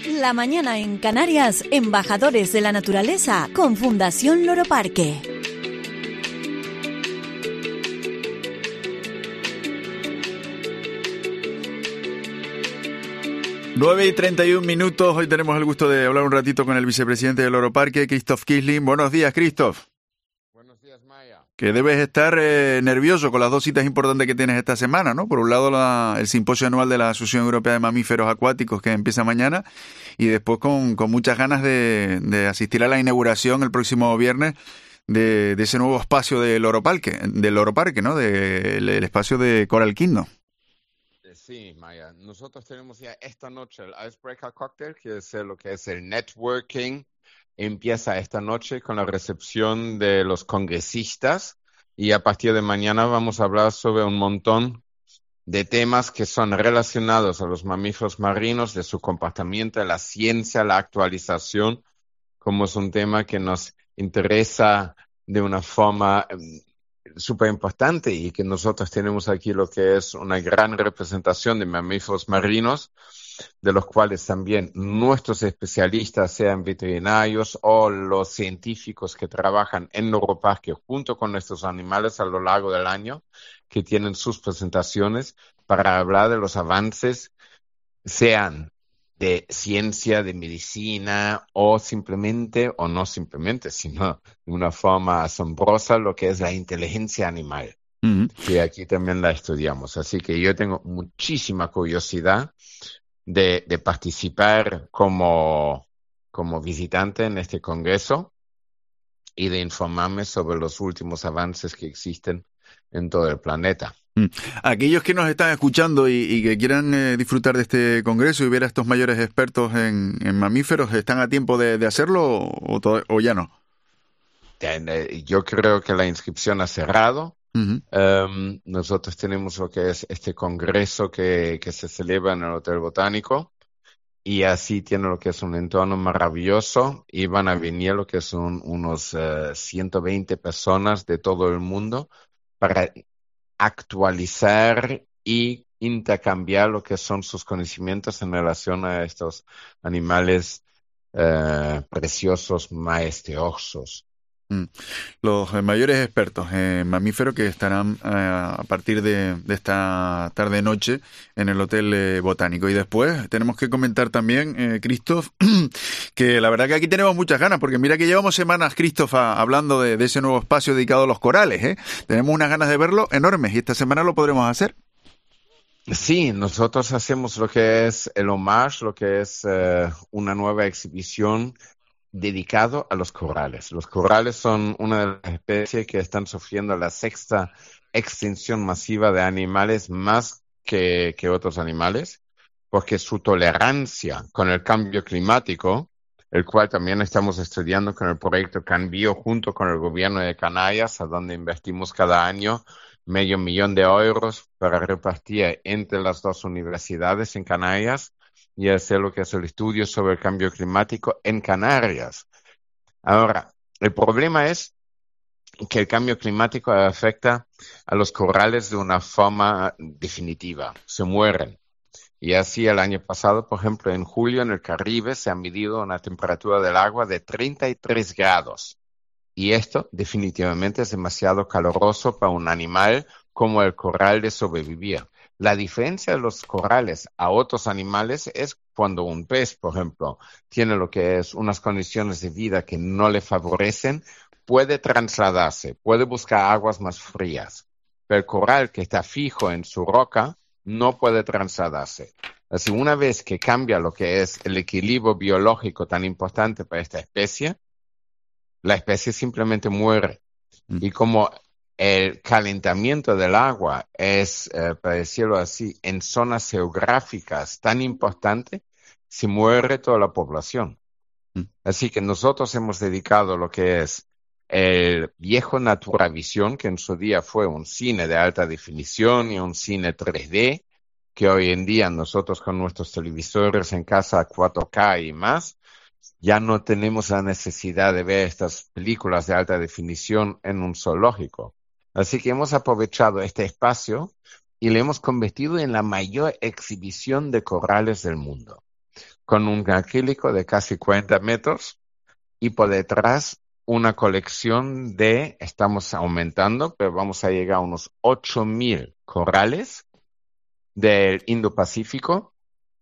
La mañana en Canarias, embajadores de la naturaleza con Fundación Loro Parque. Nueve y 31 minutos. Hoy tenemos el gusto de hablar un ratito con el vicepresidente del Loro Parque, Christoph Quisling. Buenos días, Christoph. Buenos días, Maya. Que debes estar nervioso con las dos citas importantes que tienes esta semana, ¿no? Por un lado, el simposio anual de la Asociación Europea de Mamíferos Acuáticos, que empieza mañana, y después con muchas ganas de asistir a la inauguración el próximo viernes de ese nuevo espacio del Loro Parque, ¿no? El espacio de Coral Kingdom. Sí, Maya. Nosotros tenemos ya esta noche el Icebreaker Cocktail, que es lo que es el networking. Empieza esta noche con la recepción de los congresistas y a partir de mañana vamos a hablar sobre un montón de temas que son relacionados a los mamíferos marinos, de su comportamiento, de la ciencia, la actualización, como es un tema que nos interesa de una forma súper importante y que nosotros tenemos aquí lo que es una gran representación de mamíferos marinos, de los cuales también nuestros especialistas, sean veterinarios o los científicos que trabajan en Loro Parque junto con nuestros animales a lo largo del año, que tienen sus presentaciones para hablar de los avances, sean de ciencia, de medicina o simplemente, o no simplemente, sino de una forma asombrosa, lo que es la inteligencia animal, que aquí también la estudiamos. Así que yo tengo muchísima curiosidad de participar como visitante en este congreso y de informarme sobre los últimos avances que existen en todo el planeta. Aquellos que nos están escuchando y que quieran disfrutar de este congreso y ver a estos mayores expertos en mamíferos, ¿están a tiempo de hacerlo o ya no? Yo creo que la inscripción ha cerrado. Uh-huh. Nosotros tenemos lo que es este congreso que se celebra en el Hotel Botánico y así tiene lo que es un entorno maravilloso y van a venir lo que son unos 120 personas de todo el mundo para actualizar y intercambiar lo que son sus conocimientos en relación a estos animales preciosos, majestuosos. Los mayores expertos en mamíferos que estarán a partir de esta tarde-noche en el Hotel Botánico. Y después tenemos que comentar también, Christoph, que la verdad que aquí tenemos muchas ganas, porque mira que llevamos semanas, Christoph, hablando de ese nuevo espacio dedicado a los corales, Tenemos unas ganas de verlo enormes y esta semana lo podremos hacer. Sí, nosotros hacemos lo que es el homage, lo que es una nueva exhibición dedicado a los corales. Los corales son una de las especies que están sufriendo la sexta extinción masiva de animales más que otros animales, porque su tolerancia con el cambio climático, el cual también estamos estudiando con el proyecto Cambio junto con el gobierno de Canarias, a donde invertimos cada año $500,000 para repartir entre las dos universidades en Canarias y hacer lo que es el estudio sobre el cambio climático en Canarias. Ahora, el problema es que el cambio climático afecta a los corales de una forma definitiva. Se mueren. Y así el año pasado, por ejemplo, en julio en el Caribe se ha medido una temperatura del agua de 33 grados. Y esto definitivamente es demasiado caluroso para un animal como el coral de sobrevivir. La diferencia de los corales a otros animales es cuando un pez, por ejemplo, tiene lo que es unas condiciones de vida que no le favorecen, puede trasladarse, puede buscar aguas más frías. Pero el coral que está fijo en su roca no puede trasladarse. Así, una vez que cambia lo que es el equilibrio biológico tan importante para esta especie, la especie simplemente muere. Y como el calentamiento del agua es, para decirlo así, en zonas geográficas tan importante, se muere toda la población. Así que nosotros hemos dedicado lo que es el viejo Naturavisión, que en su día fue un cine de alta definición y un cine 3D, que hoy en día nosotros con nuestros televisores en casa 4K y más, ya no tenemos la necesidad de ver estas películas de alta definición en un zoológico. Así que hemos aprovechado este espacio y le hemos convertido en la mayor exhibición de corales del mundo. con un acrílico de casi 40 metros y por detrás una colección estamos aumentando, pero vamos a llegar a unos 8.000 corales del Indo-Pacífico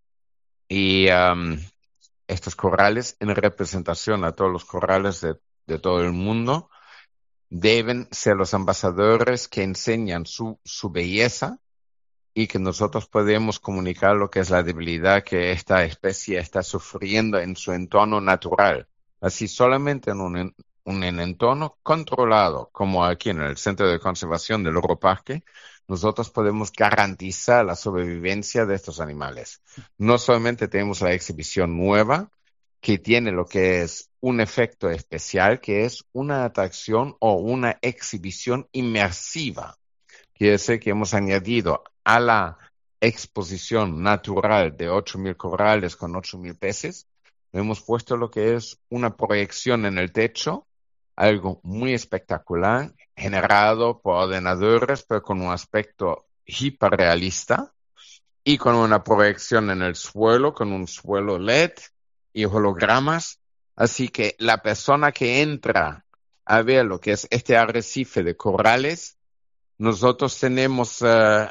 y estos corales, en representación a todos los corales de todo el mundo, deben ser los embajadores que enseñan su belleza y que nosotros podemos comunicar lo que es la debilidad que esta especie está sufriendo en su entorno natural. Así solamente en un entorno controlado, como aquí en el Centro de Conservación del Loro Parque, nosotros podemos garantizar la sobrevivencia de estos animales. No solamente tenemos la exhibición nueva, que tiene lo que es un efecto especial, que es una atracción o una exhibición inmersiva. Quiere decir que hemos añadido a la exposición natural de 8.000 corales con 8.000 peces, hemos puesto lo que es una proyección en el techo, algo muy espectacular, generado por ordenadores, pero con un aspecto hiperrealista, y con una proyección en el suelo, con un suelo LED y hologramas. Así que la persona que entra a ver lo que es este arrecife de corales, nosotros tenemos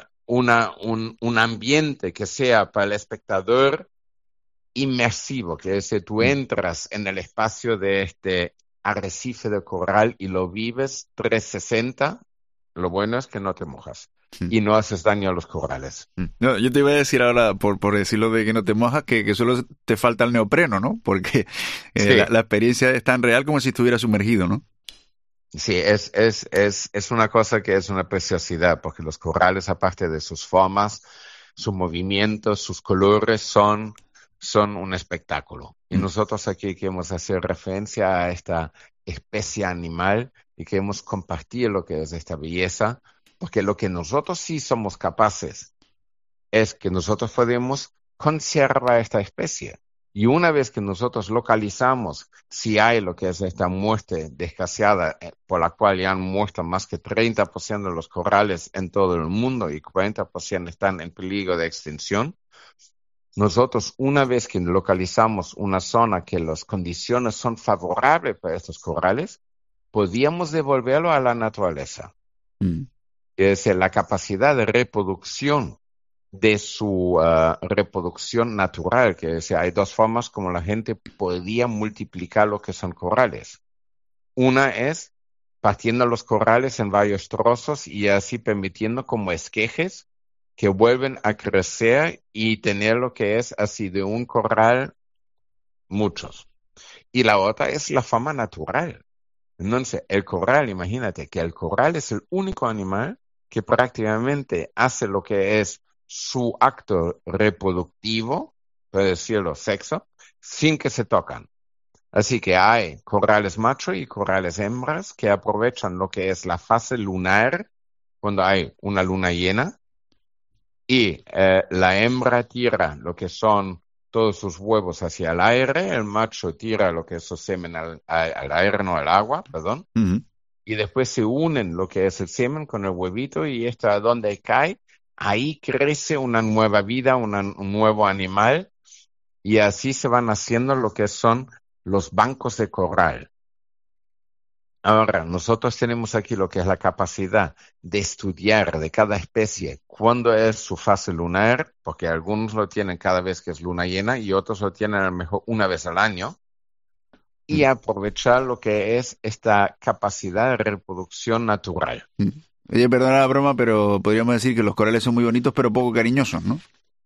un ambiente que sea para el espectador inmersivo, que es que tú entras en el espacio de este arrecife de coral y lo vives 360. Lo bueno es que no te mojas y no haces daño a los corales. No, yo te iba a decir ahora, por decirlo de que no te mojas, que solo te falta el neopreno, ¿no? Porque Sí. la experiencia es tan real como si estuviera sumergido, ¿no? Sí, es una cosa que es una preciosidad, porque los corales, aparte de sus formas, sus movimientos, sus colores, son un espectáculo. Y nosotros aquí queremos hacer referencia a esta especie animal y queremos compartir lo que es esta belleza, porque lo que nosotros sí somos capaces es que nosotros podemos conservar esta especie. Y una vez que nosotros localizamos si hay lo que es esta muerte desgraciada, por la cual ya han muerto más que 30% de los corales en todo el mundo y 40% están en peligro de extinción, nosotros una vez que localizamos una zona que las condiciones son favorables para estos corales, podíamos devolverlo a la naturaleza. Es decir, la capacidad de reproducción de su reproducción natural, que es, hay dos formas como la gente podía multiplicar lo que son corales. Una es partiendo los corales en varios trozos y así permitiendo como esquejes que vuelven a crecer y tener lo que es así de un corral muchos. Y la otra es la forma natural. Entonces, el coral, imagínate que el coral es el único animal que prácticamente hace lo que es su acto reproductivo, por decirlo, sexo, sin que se tocan. Así que hay corales macho y corales hembras que aprovechan lo que es la fase lunar, cuando hay una luna llena, y la hembra tira lo que son todos sus huevos hacia el aire, el macho tira lo que es su semen al aire, no al agua, perdón, y después se unen lo que es el semen con el huevito y esto a donde cae, ahí crece una nueva vida, un nuevo animal, y así se van haciendo lo que son los bancos de coral. Ahora, nosotros tenemos aquí lo que es la capacidad de estudiar de cada especie cuándo es su fase lunar, porque algunos lo tienen cada vez que es luna llena y otros lo tienen a lo mejor una vez al año, y aprovechar lo que es esta capacidad de reproducción natural. Oye, perdona la broma, pero podríamos decir que los corales son muy bonitos, pero poco cariñosos, ¿no?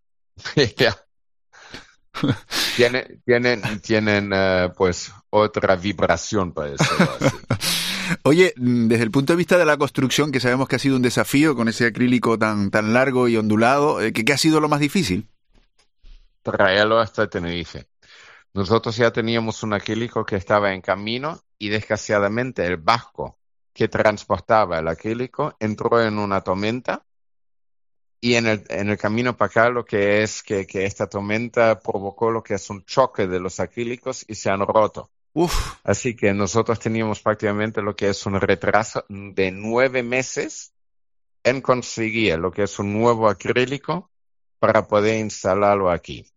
Tienen pues otra vibración, para decirlo así. Oye, desde el punto de vista de la construcción, que sabemos que ha sido un desafío con ese acrílico tan largo y ondulado, ¿qué ha sido lo más difícil? Traerlo hasta Tenerife. Nosotros ya teníamos un acrílico que estaba en camino y desgraciadamente el barco que transportaba el acrílico entró en una tormenta. Y en el camino para acá lo que es que esta tormenta provocó lo que es un choque de los acrílicos y se han roto. Así que nosotros teníamos prácticamente lo que es un retraso de 9 meses en conseguir lo que es un nuevo acrílico para poder instalarlo aquí.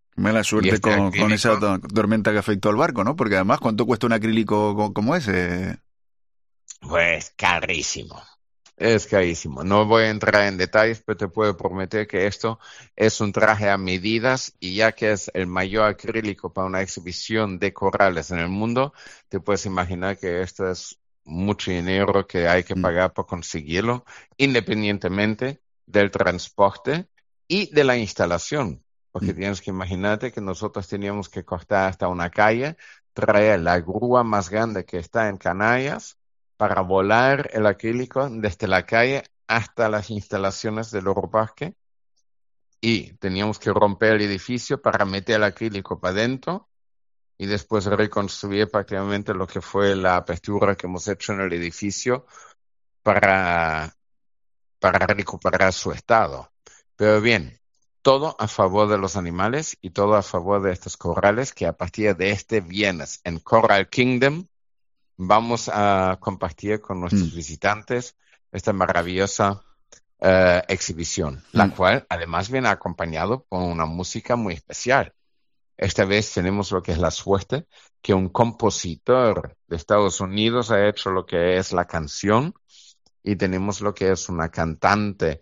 Mala suerte este con esa acrílico, tormenta que afectó al barco, ¿no? Porque además, ¿cuánto cuesta un acrílico como ese? pues carísimo. Es carísimo. No voy a entrar en detalles, pero te puedo prometer que esto es un traje a medidas y ya que es el mayor acrílico para una exhibición de corales en el mundo, te puedes imaginar que esto es mucho dinero que hay que Mm, pagar por conseguirlo, independientemente del transporte y de la instalación. Porque mm. tienes que imaginarte que nosotros teníamos que cortar hasta una calle, traer la grúa más grande que está en Canarias para volar el acrílico desde la calle hasta las instalaciones del Europarque y teníamos que romper el edificio para meter el acrílico para adentro y después reconstruir prácticamente lo que fue la apertura que hemos hecho en el edificio para, para recuperar su estado. Pero bien, todo a favor de los animales y todo a favor de estos corales que a partir de este viernes en Coral Kingdom vamos a compartir con Mm, nuestros visitantes esta maravillosa exhibición, la mm. cual además viene acompañado con una música muy especial. Esta vez tenemos lo que es la suerte que un compositor de Estados Unidos ha hecho lo que es la canción y tenemos lo que es una cantante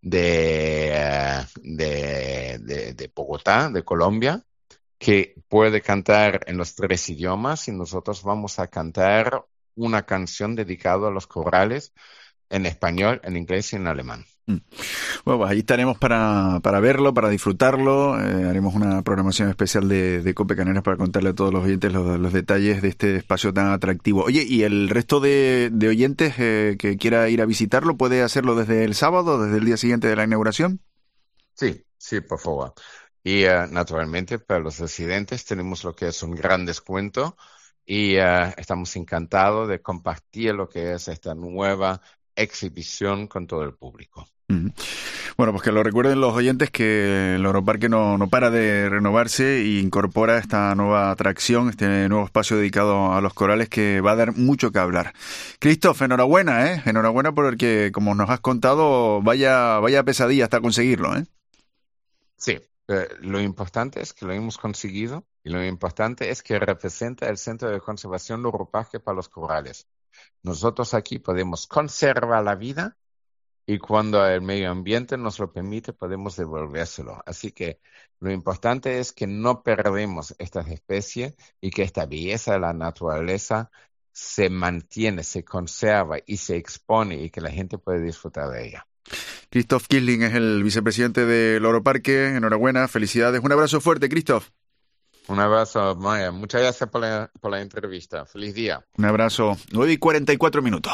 de Bogotá, de Colombia, que puede cantar en los 3 idiomas y nosotros vamos a cantar una canción dedicada a los corales en español, en inglés y en alemán. Mm. Bueno, pues ahí estaremos para verlo, para disfrutarlo. Haremos una programación especial de COPE Canarias para contarle a todos los oyentes los detalles de este espacio tan atractivo. Oye, ¿y el resto de oyentes que quiera ir a visitarlo puede hacerlo desde el sábado, desde el día siguiente de la inauguración? Sí, sí, por favor. Y naturalmente para los residentes tenemos lo que es un gran descuento y estamos encantados de compartir lo que es esta nueva exhibición con todo el público. Ujú. Bueno, pues que lo recuerden los oyentes que el Europarque no para de renovarse e incorpora esta nueva atracción, este nuevo espacio dedicado a los corales que va a dar mucho que hablar. Christoph, enhorabuena, ¿eh? Enhorabuena porque, como nos has contado, vaya pesadilla hasta conseguirlo, ¿eh? Sí, lo importante es que lo hemos conseguido y lo importante es que representa el Centro de Conservación Europarque para los corales. Nosotros aquí podemos conservar la vida y cuando el medio ambiente nos lo permite podemos devolvérselo. Así que lo importante es que no perdemos estas especies y que esta belleza de la naturaleza se mantiene, se conserva y se expone y que la gente puede disfrutar de ella. Christoph Kissling es el vicepresidente del Europarque. Enhorabuena, felicidades. Un abrazo fuerte, Christoph. Un abrazo, Maya. Muchas gracias por la entrevista. Feliz día. Un abrazo. 9:44.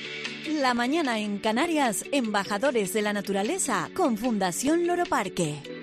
La mañana en Canarias, embajadores de la naturaleza con Fundación Loro Parque.